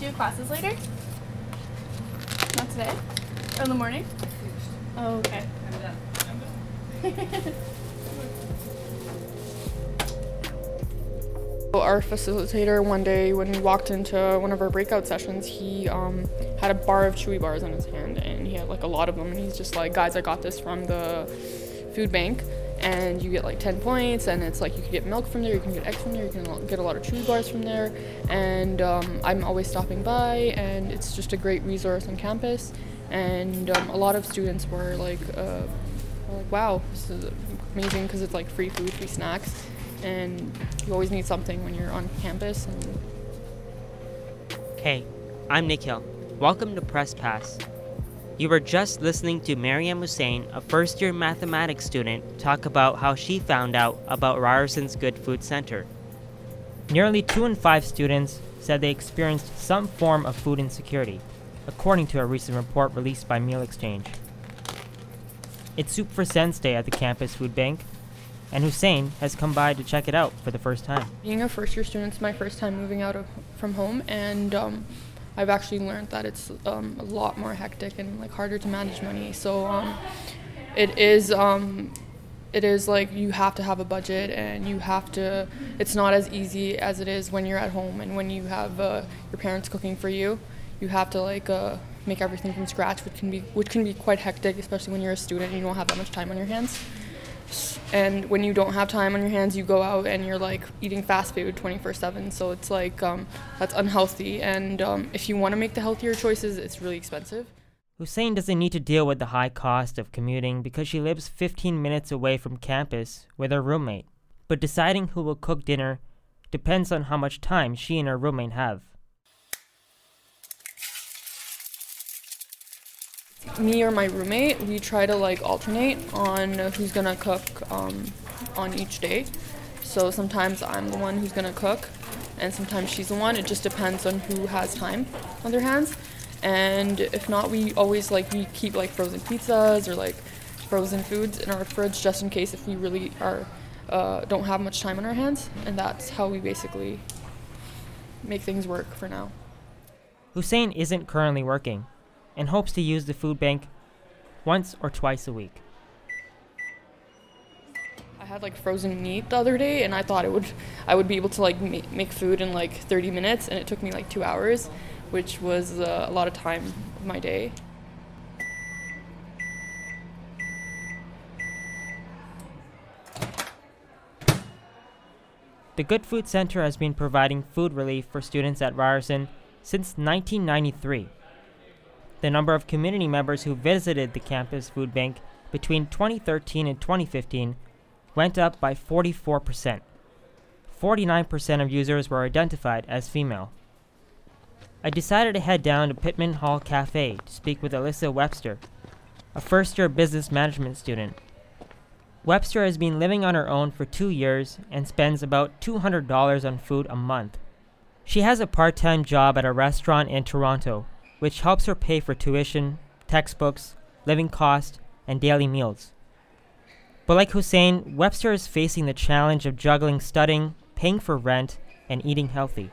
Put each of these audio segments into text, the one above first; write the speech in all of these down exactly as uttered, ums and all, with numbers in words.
do classes later? Not today? Or in the morning? Oh, okay. I'm done. I'm done. Our facilitator one day when we walked into one of our breakout sessions, he um, had a bar of Chewy bars in his hand and he had like a lot of them and he's just like, guys, I got this from the food bank and you get like ten points and it's like you can get milk from there, you can get eggs from there, you can get a lot of Chewy bars from there and um, I'm always stopping by and it's just a great resource on campus and um, a lot of students were like, uh, were like wow, this is amazing because it's like free food, free snacks. And you always need something when you're on campus. And Hey, I'm Nikhil. Welcome to Press Pass. You were just listening to Mariam Hussein, a first-year mathematics student, talk about how she found out about Ryerson's Good Food Center. Nearly two in five students said they experienced some form of food insecurity, according to a recent report released by Meal Exchange. It's Soup for Sense Day at the campus food bank, and Hussein has come by to check it out for the first time. Being a first-year student is my first time moving out of, from home, and um, I've actually learned that it's um, a lot more hectic and like harder to manage money. So um, it is um, it is like you have to have a budget, and you have to. It's not as easy as it is when you're at home and when you have uh, your parents cooking for you. You have to like uh, make everything from scratch, which can be which can be quite hectic, especially when you're a student and you don't have that much time on your hands. And when you don't have time on your hands, you go out and you're like eating fast food twenty-four seven. So it's like um, that's unhealthy. And um, if you want to make the healthier choices, it's really expensive. Hussein doesn't need to deal with the high cost of commuting because she lives fifteen minutes away from campus with her roommate. But deciding who will cook dinner depends on how much time she and her roommate have. Me or my roommate, we try to like alternate on who's gonna cook um, on each day. So sometimes I'm the one who's gonna cook and sometimes she's the one. It just depends on who has time on their hands. And if not, we always like we keep like frozen pizzas or like frozen foods in our fridge just in case if we really are uh, don't have much time on our hands. And that's how we basically make things work for now. Hussein isn't currently working and hopes to use the food bank once or twice a week. I had like frozen meat the other day and I thought it would I would be able to like ma- make food in like thirty minutes and it took me like two hours, which was uh, a lot of time of my day. The Good Food Center has been providing food relief for students at Ryerson since nineteen ninety-three. The number of community members who visited the campus food bank between twenty thirteen and twenty fifteen went up by forty-four percent. forty-nine percent of users were identified as female. I decided to head down to Pittman Hall Cafe to speak with Alyssa Webster, a first-year business management student. Webster has been living on her own for two years and spends about two hundred dollars on food a month. She has a part-time job at a restaurant in Toronto, which helps her pay for tuition, textbooks, living costs, and daily meals. But like Hussein, Webster is facing the challenge of juggling studying, paying for rent, and eating healthy.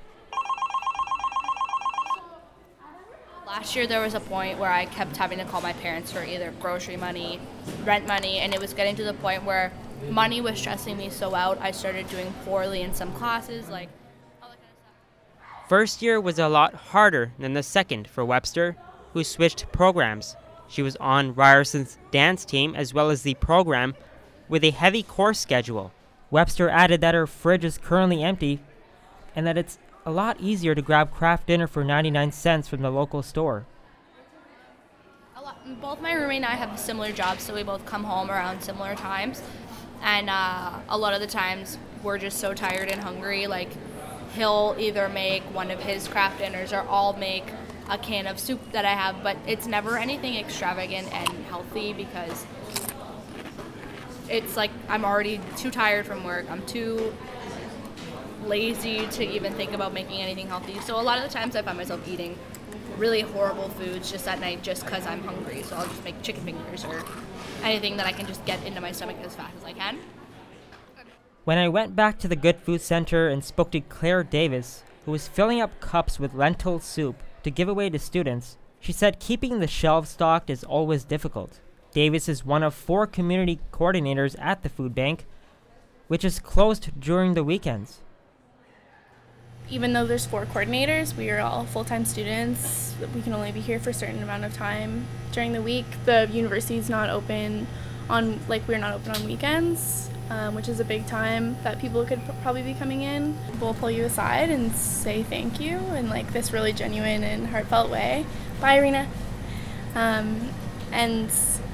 Last year there was a point where I kept having to call my parents for either grocery money, rent money, and it was getting to the point where money was stressing me so out I started doing poorly in some classes, like all that kind of stuff. First year was a lot harder than the second for Webster, who switched programs. She was on Ryerson's dance team as well as the program with a heavy course schedule. Webster added that her fridge is currently empty and that it's a lot easier to grab craft dinner for ninety-nine cents from the local store. A lot, both my roommate and I have similar jobs, so we both come home around similar times. And uh, a lot of the times we're just so tired and hungry, like he'll either make one of his craft dinners or I'll make a can of soup that I have, but it's never anything extravagant and healthy because it's like I'm already too tired from work. I'm too lazy to even think about making anything healthy. So a lot of the times I find myself eating really horrible foods just at night just because I'm hungry. So I'll just make chicken fingers or anything that I can just get into my stomach as fast as I can. When I went back to the Good Food Center and spoke to Claire Davis, who was filling up cups with lentil soup to give away to students, she said keeping the shelves stocked is always difficult. Davis is one of four community coordinators at the food bank, which is closed during the weekends. Even though there's four coordinators, we are all full-time students. We can only be here for a certain amount of time during the week. The university is not open on, like we're not open on weekends, um, which is a big time that people could p- probably be coming in. We'll pull you aside and say thank you in like this really genuine and heartfelt way. Bye, Irina. Um, and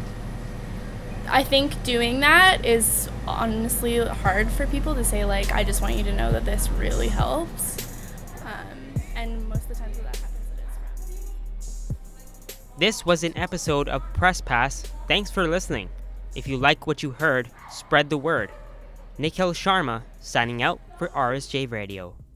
I think doing that is honestly hard for people to say, like, I just want you to know that this really helps. Um, and most of the times that that happens, it is from. This was an episode of Press Pass. Thanks for listening. If you like what you heard, spread the word. Nikhil Sharma signing out for R S J Radio.